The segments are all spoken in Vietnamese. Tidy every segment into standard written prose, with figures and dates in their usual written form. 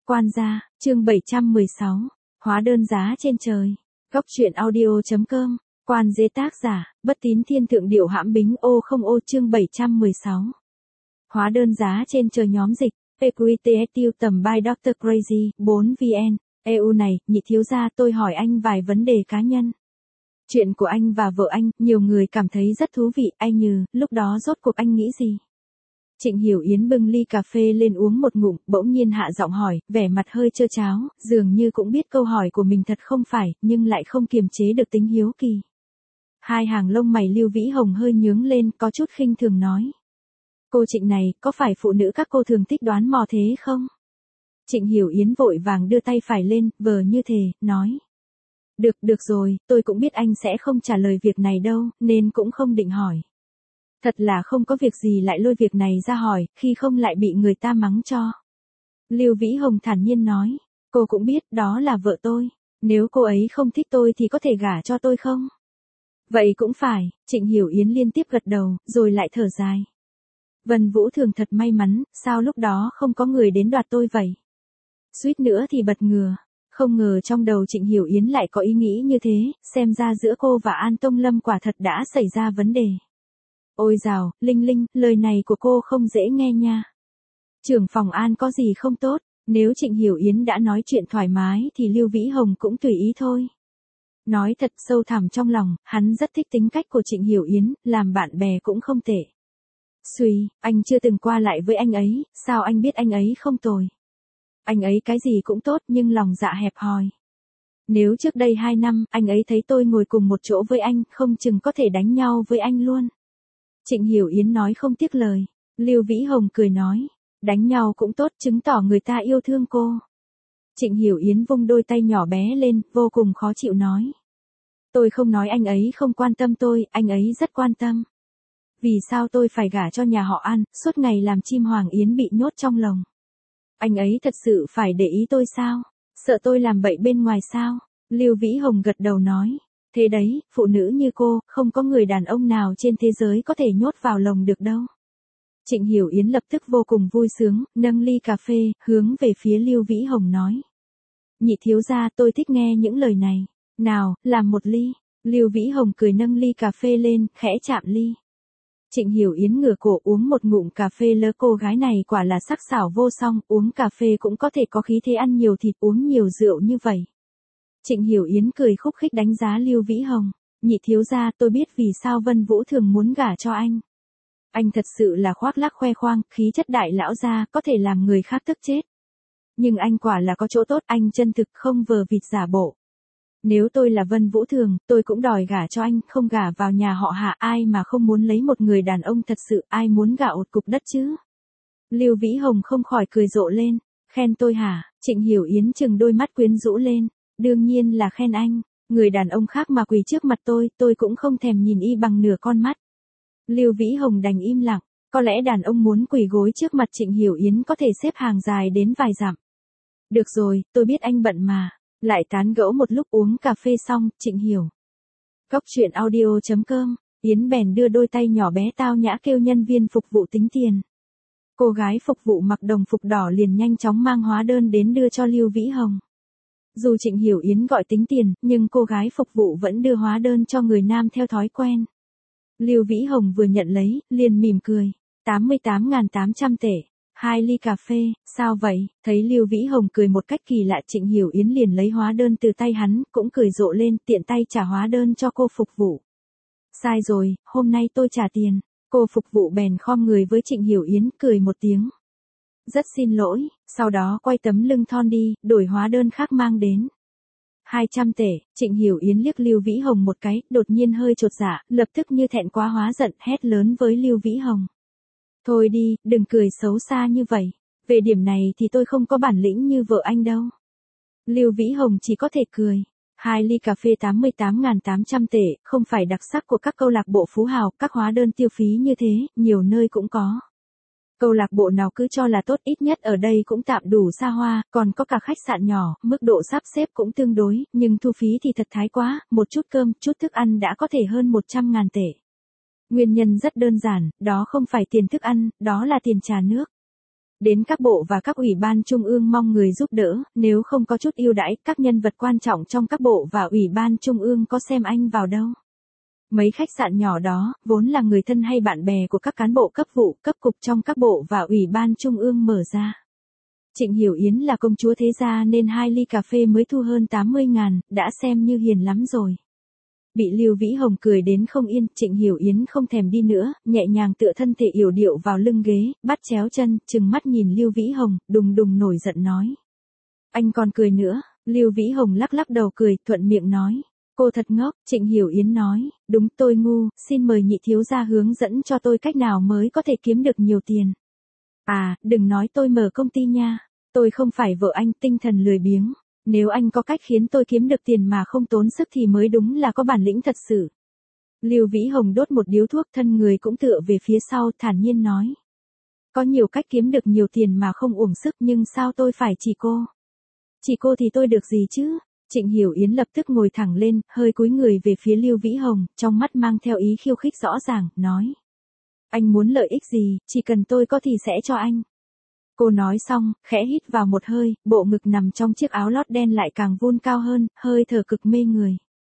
Quan gia, chương 716. Hóa đơn giá trên trời. Góc truyện audio.com. Quan dế tác giả, Bất Tín Thiên Thượng Điệu Hãm Bính Ô không ô chương 716. Hóa đơn giá trên trời nhóm dịch. PQTSU tầm by Dr. Crazy, 4 VN. EU này, nhị thiếu gia tôi hỏi anh vài vấn đề cá nhân. Chuyện của anh và vợ anh, nhiều người cảm thấy rất thú vị, anh Như, lúc đó rốt cuộc anh nghĩ gì? Trịnh Hiểu Yến bưng ly cà phê lên uống một ngụm, bỗng nhiên hạ giọng hỏi, vẻ mặt hơi trơ tráo, dường như cũng biết câu hỏi của mình thật không phải, nhưng lại không kiềm chế được tính hiếu kỳ. Hai hàng lông mày Lưu Vĩ Hồng hơi nhướng lên, có chút khinh thường nói. Cô Trịnh này, có phải phụ nữ các cô thường thích đoán mò thế không? Trịnh Hiểu Yến vội vàng đưa tay phải lên, vờ như thề, nói. Được rồi, tôi cũng biết anh sẽ không trả lời việc này đâu, nên cũng không định hỏi. Thật là không có việc gì lại lôi việc này ra hỏi, khi không lại bị người ta mắng cho. Lưu Vĩ Hồng thản nhiên nói, cô cũng biết đó là vợ tôi, nếu cô ấy không thích tôi thì có thể gả cho tôi không? Vậy cũng phải, Trịnh Hiểu Yến liên tiếp gật đầu, rồi lại thở dài. Vân Vũ Thường thật may mắn, sao lúc đó không có người đến đoạt tôi vậy? Suýt nữa thì bật ngửa. Không ngờ trong đầu Trịnh Hiểu Yến lại có ý nghĩ như thế, xem ra giữa cô và An Tông Lâm quả thật đã xảy ra vấn đề. Ôi dào, Linh Linh, lời này của cô không dễ nghe nha. Trưởng phòng An có gì không tốt, nếu Trịnh Hiểu Yến đã nói chuyện thoải mái thì Lưu Vĩ Hồng cũng tùy ý thôi. Nói thật sâu thẳm trong lòng, hắn rất thích tính cách của Trịnh Hiểu Yến, làm bạn bè cũng không tệ. Suy, anh chưa từng qua lại với anh ấy, sao anh biết anh ấy không tồi? Anh ấy cái gì cũng tốt nhưng lòng dạ hẹp hòi. Nếu trước đây 2 năm, anh ấy thấy tôi ngồi cùng một chỗ với anh, không chừng có thể đánh nhau với anh luôn. Trịnh Hiểu Yến nói không tiếc lời. Lưu Vĩ Hồng cười nói, đánh nhau cũng tốt, chứng tỏ người ta yêu thương cô. Trịnh Hiểu Yến vung đôi tay nhỏ bé lên, vô cùng khó chịu nói. Tôi không nói anh ấy không quan tâm tôi, anh ấy rất quan tâm. Vì sao tôi phải gả cho nhà họ An, suốt ngày làm chim hoàng yến bị nhốt trong lồng? Anh ấy thật sự phải để ý tôi sao? Sợ tôi làm bậy bên ngoài sao? Lưu Vĩ Hồng gật đầu nói. Thế đấy, phụ nữ như cô, không có người đàn ông nào trên thế giới có thể nhốt vào lồng được đâu. Trịnh Hiểu Yến lập tức vô cùng vui sướng, nâng ly cà phê, hướng về phía Lưu Vĩ Hồng nói. Nhị thiếu gia, tôi thích nghe những lời này. Nào, làm một ly. Lưu Vĩ Hồng cười nâng ly cà phê lên, khẽ chạm ly. Trịnh Hiểu Yến ngửa cổ uống một ngụm cà phê lỡ cô gái này quả là sắc sảo vô song, uống cà phê cũng có thể có khí thế ăn nhiều thịt uống nhiều rượu như vậy. Trịnh Hiểu Yến cười khúc khích đánh giá Lưu Vĩ Hồng. Nhị thiếu gia, tôi biết vì sao Vân Vũ Thường muốn gả cho anh. Anh thật sự là khoác lác khoe khoang, khí chất đại lão gia, có thể làm người khác tức chết. Nhưng anh quả là có chỗ tốt, anh chân thực không vờ vịt giả bộ. Nếu tôi là Vân Vũ Thường, tôi cũng đòi gả cho anh, không gả vào nhà họ Hạ, ai mà không muốn lấy một người đàn ông thật sự, ai muốn gả ột cục đất chứ. Lưu Vĩ Hồng không khỏi cười rộ lên, khen tôi hả? Trịnh Hiểu Yến chừng đôi mắt quyến rũ lên, đương nhiên là khen anh, người đàn ông khác mà quỳ trước mặt tôi cũng không thèm nhìn y bằng nửa con mắt. Lưu Vĩ Hồng đành im lặng, có lẽ đàn ông muốn quỳ gối trước mặt Trịnh Hiểu Yến có thể xếp hàng dài đến vài dặm. Được rồi, tôi biết anh bận mà. Lại tán gẫu một lúc uống cà phê xong, Trịnh Hiểu. Góc truyện audio.com, Yến bèn đưa đôi tay nhỏ bé tao nhã kêu nhân viên phục vụ tính tiền. Cô gái phục vụ mặc đồng phục đỏ liền nhanh chóng mang hóa đơn đến đưa cho Lưu Vĩ Hồng. Dù Trịnh Hiểu Yến gọi tính tiền, nhưng cô gái phục vụ vẫn đưa hóa đơn cho người nam theo thói quen. Lưu Vĩ Hồng vừa nhận lấy, liền mỉm cười. 88.800 tệ. 2 ly cà phê, sao vậy? Thấy Lưu Vĩ Hồng cười một cách kỳ lạ, Trịnh Hiểu Yến liền lấy hóa đơn từ tay hắn, cũng cười rộ lên, tiện tay trả hóa đơn cho cô phục vụ. Sai rồi, hôm nay tôi trả tiền. Cô phục vụ bèn khom người với Trịnh Hiểu Yến, cười một tiếng. Rất xin lỗi, sau đó quay tấm lưng thon đi, đổi hóa đơn khác mang đến. 200 tệ, Trịnh Hiểu Yến liếc Lưu Vĩ Hồng một cái, đột nhiên hơi chột dạ, lập tức như thẹn quá hóa giận, hét lớn với Lưu Vĩ Hồng. Thôi đi, đừng cười xấu xa như vậy. Về điểm này thì tôi không có bản lĩnh như vợ anh đâu. Lưu Vĩ Hồng chỉ có thể cười. 2 ly cà phê 88.800 tệ, không phải đặc sắc của các câu lạc bộ phú hào, các hóa đơn tiêu phí như thế, nhiều nơi cũng có. Câu lạc bộ nào cứ cho là tốt, ít nhất ở đây cũng tạm đủ xa hoa, còn có cả khách sạn nhỏ, mức độ sắp xếp cũng tương đối, nhưng thu phí thì thật thái quá, một chút cơm, chút thức ăn đã có thể hơn 100.000 tệ. Nguyên nhân rất đơn giản, đó không phải tiền thức ăn, đó là tiền trà nước. Đến các bộ và các ủy ban trung ương mong người giúp đỡ, nếu không có chút ưu đãi, các nhân vật quan trọng trong các bộ và ủy ban trung ương có xem anh vào đâu. Mấy khách sạn nhỏ đó, vốn là người thân hay bạn bè của các cán bộ cấp vụ, cấp cục trong các bộ và ủy ban trung ương mở ra. Trịnh Hiểu Yến là công chúa thế gia nên 2 ly cà phê mới thu hơn 80.000, đã xem như hiền lắm rồi. Bị Lưu Vĩ Hồng cười đến không yên, Trịnh Hiểu Yến không thèm đi nữa, nhẹ nhàng tựa thân thể yểu điệu vào lưng ghế, bắt chéo chân, trừng mắt nhìn Lưu Vĩ Hồng, đùng đùng nổi giận nói. Anh còn cười nữa, Lưu Vĩ Hồng lắc lắc đầu cười, thuận miệng nói. Cô thật ngốc, Trịnh Hiểu Yến nói, đúng tôi ngu, xin mời nhị thiếu gia hướng dẫn cho tôi cách nào mới có thể kiếm được nhiều tiền. À, đừng nói tôi mở công ty nha, tôi không phải vợ anh, tinh thần lười biếng. Nếu anh có cách khiến tôi kiếm được tiền mà không tốn sức thì mới đúng là có bản lĩnh thật sự. Lưu Vĩ Hồng đốt một điếu thuốc, thân người cũng tựa về phía sau, thản nhiên nói. Có nhiều cách kiếm được nhiều tiền mà không uổng sức, nhưng sao tôi phải chỉ cô? Chỉ cô thì tôi được gì chứ? Trịnh Hiểu Yến lập tức ngồi thẳng lên, hơi cúi người về phía Lưu Vĩ Hồng, trong mắt mang theo ý khiêu khích rõ ràng, nói. Anh muốn lợi ích gì, chỉ cần tôi có thì sẽ cho anh. Cô nói xong, khẽ hít vào một hơi, bộ ngực nằm trong chiếc áo lót đen lại càng vươn cao hơn, hơi thở cực mê người.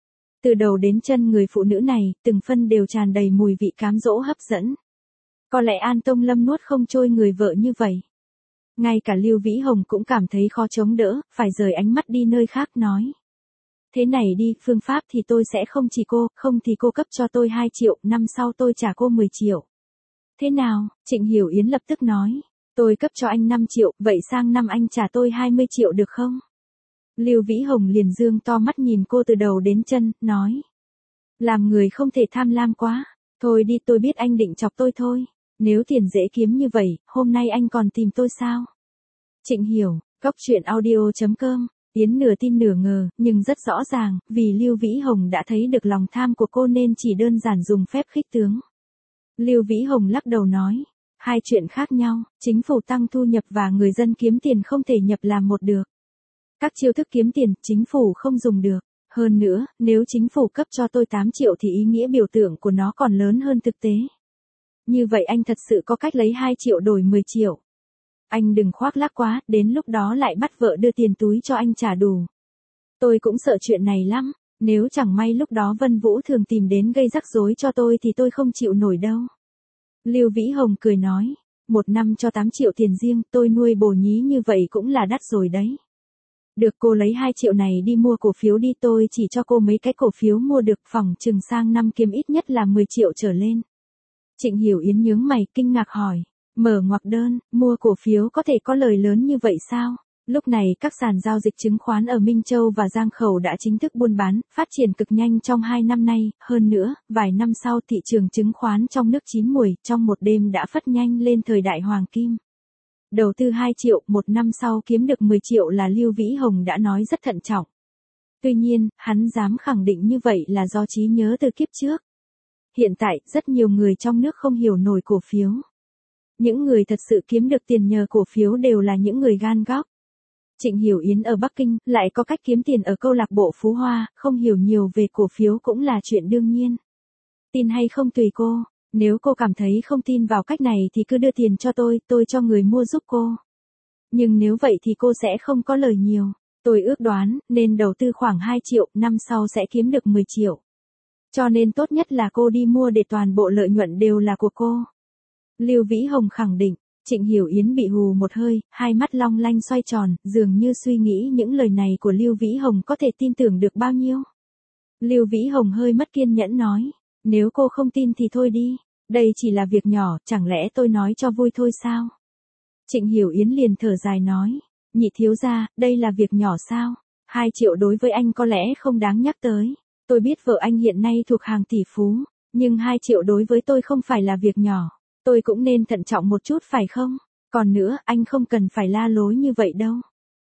Từ đầu đến chân người phụ nữ này, từng phân đều tràn đầy mùi vị cám dỗ hấp dẫn. Có lẽ An Tông Lâm nuốt không trôi người vợ như vậy. Ngay cả Lưu Vĩ Hồng cũng cảm thấy khó chống đỡ, phải rời ánh mắt đi nơi khác nói. Thế này đi, phương pháp thì tôi sẽ không chỉ cô, không thì cô cấp cho tôi 2 triệu, năm sau tôi trả cô 10 triệu. Thế nào? Trịnh Hiểu Yến lập tức nói. Tôi cấp cho anh 5 triệu, vậy sang năm anh trả tôi 20 triệu được không? Lưu Vĩ Hồng liền dương to mắt nhìn cô từ đầu đến chân, nói. Làm người không thể tham lam quá. Thôi đi, tôi biết anh định chọc tôi thôi. Nếu tiền dễ kiếm như vậy, hôm nay anh còn tìm tôi sao? Trịnh Hiểu, Góc Chuyện Audio.com. Yến nửa tin nửa ngờ, nhưng rất rõ ràng, vì Lưu Vĩ Hồng đã thấy được lòng tham của cô nên chỉ đơn giản dùng phép khích tướng. Lưu Vĩ Hồng lắc đầu nói. Hai chuyện khác nhau, chính phủ tăng thu nhập và người dân kiếm tiền không thể nhập làm một được. Các chiêu thức kiếm tiền, chính phủ không dùng được. Hơn nữa, nếu chính phủ cấp cho tôi 8 triệu thì ý nghĩa biểu tượng của nó còn lớn hơn thực tế. Như vậy anh thật sự có cách lấy 2 triệu đổi 10 triệu. Anh đừng khoác lác quá, đến lúc đó lại bắt vợ đưa tiền túi cho anh trả đủ. Tôi cũng sợ chuyện này lắm, nếu chẳng may lúc đó Vân Vũ Thường tìm đến gây rắc rối cho tôi thì tôi không chịu nổi đâu. Lưu Vĩ Hồng cười nói, 1 năm cho 8 triệu tiền riêng, tôi nuôi bồ nhí như vậy cũng là đắt rồi đấy. Được, cô lấy 2 triệu này đi mua cổ phiếu đi, tôi chỉ cho cô mấy cái cổ phiếu mua được, phỏng chừng sang năm kiếm ít nhất là 10 triệu trở lên. Trịnh Hiểu Yến nhướng mày, kinh ngạc hỏi, mở ngoặc đơn, mua cổ phiếu có thể có lời lớn như vậy sao? Lúc này các sàn giao dịch chứng khoán ở Minh Châu và Giang Khẩu đã chính thức buôn bán, phát triển cực nhanh trong 2 năm nay, hơn nữa, vài năm sau thị trường chứng khoán trong nước chín muồi, trong một đêm đã phất nhanh lên thời đại hoàng kim. Đầu tư 2 triệu, 1 năm sau kiếm được 10 triệu là Lưu Vĩ Hồng đã nói rất thận trọng. Tuy nhiên, hắn dám khẳng định như vậy là do trí nhớ từ kiếp trước. Hiện tại, rất nhiều người trong nước không hiểu nổi cổ phiếu. Những người thật sự kiếm được tiền nhờ cổ phiếu đều là những người gan góc. Trịnh Hiểu Yến ở Bắc Kinh lại có cách kiếm tiền ở câu lạc bộ Phú Hoa, không hiểu nhiều về cổ phiếu cũng là chuyện đương nhiên. Tin hay không tùy cô, nếu cô cảm thấy không tin vào cách này thì cứ đưa tiền cho tôi cho người mua giúp cô. Nhưng nếu vậy thì cô sẽ không có lời nhiều, tôi ước đoán nên đầu tư khoảng 2 triệu, năm sau sẽ kiếm được 10 triệu. Cho nên tốt nhất là cô đi mua để toàn bộ lợi nhuận đều là của cô. Lưu Vĩ Hồng khẳng định. Trịnh Hiểu Yến bị hù một hơi, hai mắt long lanh xoay tròn, dường như suy nghĩ những lời này của Lưu Vĩ Hồng có thể tin tưởng được bao nhiêu. Lưu Vĩ Hồng hơi mất kiên nhẫn nói, nếu cô không tin thì thôi đi, đây chỉ là việc nhỏ, chẳng lẽ tôi nói cho vui thôi sao? Trịnh Hiểu Yến liền thở dài nói, nhị thiếu gia, đây là việc nhỏ sao? 2 triệu đối với anh có lẽ không đáng nhắc tới. Tôi biết vợ anh hiện nay thuộc hàng tỷ phú, nhưng 2 triệu đối với tôi không phải là việc nhỏ. Tôi cũng nên thận trọng một chút phải không? Còn nữa, anh không cần phải la lối như vậy đâu.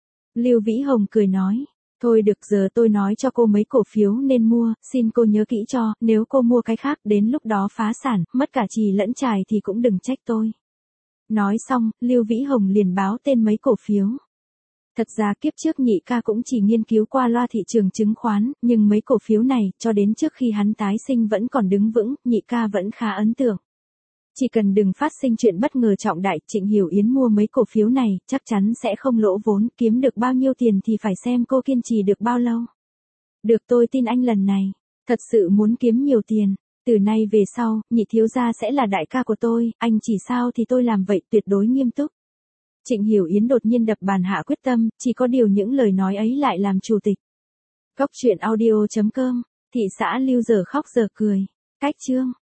Lưu Vĩ Hồng cười nói, thôi được, giờ tôi nói cho cô mấy cổ phiếu nên mua, xin cô nhớ kỹ cho, nếu cô mua cái khác đến lúc đó phá sản, mất cả chì lẫn chài thì cũng đừng trách tôi. Nói xong, Lưu Vĩ Hồng liền báo tên mấy cổ phiếu. Thật ra kiếp trước nhị ca cũng chỉ nghiên cứu qua loa thị trường chứng khoán, nhưng mấy cổ phiếu này, cho đến trước khi hắn tái sinh vẫn còn đứng vững, nhị ca vẫn khá ấn tượng. Chỉ cần đừng phát sinh chuyện bất ngờ trọng đại, Trịnh Hiểu Yến mua mấy cổ phiếu này, chắc chắn sẽ không lỗ vốn, kiếm được bao nhiêu tiền thì phải xem cô kiên trì được bao lâu. Được, tôi tin anh lần này. Thật sự muốn kiếm nhiều tiền. Từ nay về sau, Nhị thiếu gia sẽ là đại ca của tôi, anh chỉ sao thì tôi làm vậy, tuyệt đối nghiêm túc. Trịnh Hiểu Yến đột nhiên đập bàn hạ quyết tâm, chỉ có điều những lời nói ấy lại làm chủ tịch. Cốc truyện audio.com, thị xã Lưu giờ khóc giờ cười. Cách chương